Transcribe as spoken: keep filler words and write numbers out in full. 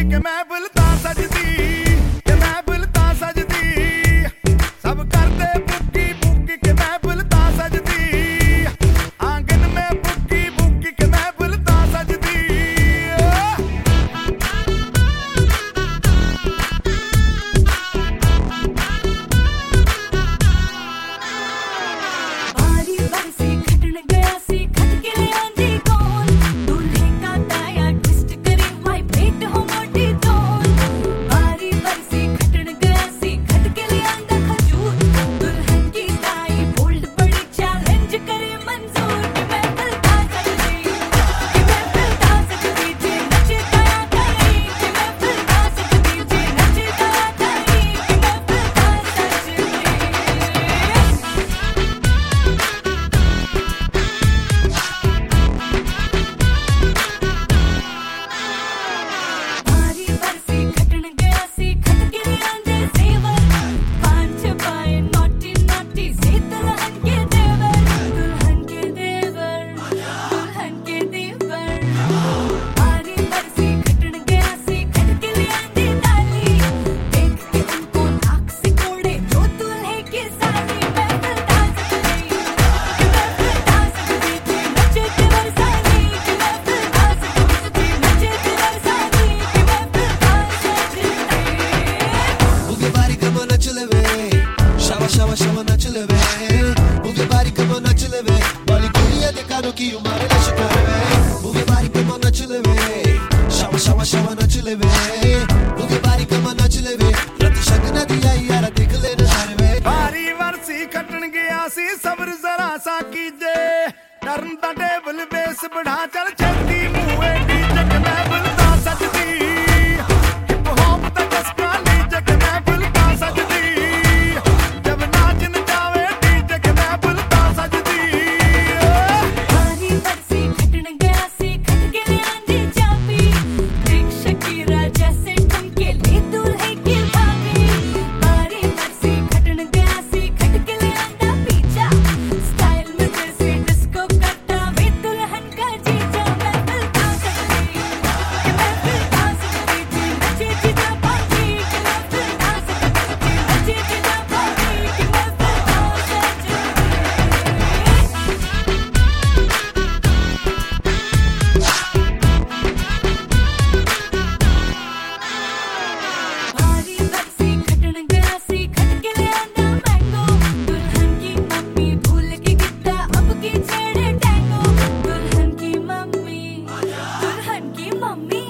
फूकी के मैं बुलता सजदी के मैं बुलता सजदी सब करते फूकी फूकी के मैं बुलता सजदी आंगन में फूकी फूकी के मैं बुलता सजदी बारी बारी से खटन गया सी खट के ले आंधी कौन दूल्हे का ताया ट्विस्ट करे वाइब्रेट हो मोटी टोन बारी बारी से खटन गया सी खट के ले आंधा खजूर दुल्हन की ताई बोल्ड बड़ी चैलेंज करे मंजूर कि मैं बुलता सजदी कि मैं बुलता सजदी जे नचे ताया ताई कि मैं बुलता सजदी जे नचे ताया ताई कि मैं बुलता सजदी बारी बारी से खटन गया सी खट के ले आंधे सेवर पांच पाए नोटी नोटी से दुल्हन के देवर दुल्हन के देवर दुल्हन के देवर बारी बारी से खटन गया सी खट के ले आंधी ताली देख के उनको नाक से कोड़े जो दूल्हे की साली मैं बुलता सजदी कि मैं बुलता सजदी जे नचे तेवर साली कि मैं बुलता सजदी जे नचे तेवर साली कि मैं बुलता सजदी Move your body, come on, not you live it. Shawa, shawa, shawa, not you live it. Move your body, come on, not you live it. Bali kuriya de kano ki umare na shikare. Move your body, come on, not you live it. Shawa, shawa, shawa, not you live it. Move your body, come on, not you live it. Rati shak na diya yara dekh le na sarve. बारी वरसी खटन गया सी सब्र जरा सा कीजे turn दा table base बढ़ा चल छेती मुए डीजे के मैं बुलता सजदी हिप हॉप दा चस्का लीजे के मैं बुलता सजदी जब नाच नचावे डीजे के मैं बुलता सजदी बारी बारी से खटन गया सी खट के ले आंधी चाबी देख शकीरा जैसे ठुमके ले दूल्हे की भाभी बारी बारी से खटन गया सी खट के ले आंधा पीछा स्टाइल में जैसे डिस्को करता वे दुल्हन का जीजा मैं बुलता सजदी कि मैं बुलता सजदी जे नचे जीजा बाजी कि मैं बुलता सजदी जे नचे जीजा बाजी कि मैं बुलता सजदी बारी बारी से खटन गया सी खट के ले आंधा मैंगो दुल्हन की मम्मी भूल के गिद्दा अब की छेड़े टैंगो दुल्हन की मम्मी दुल्हन की मम्मी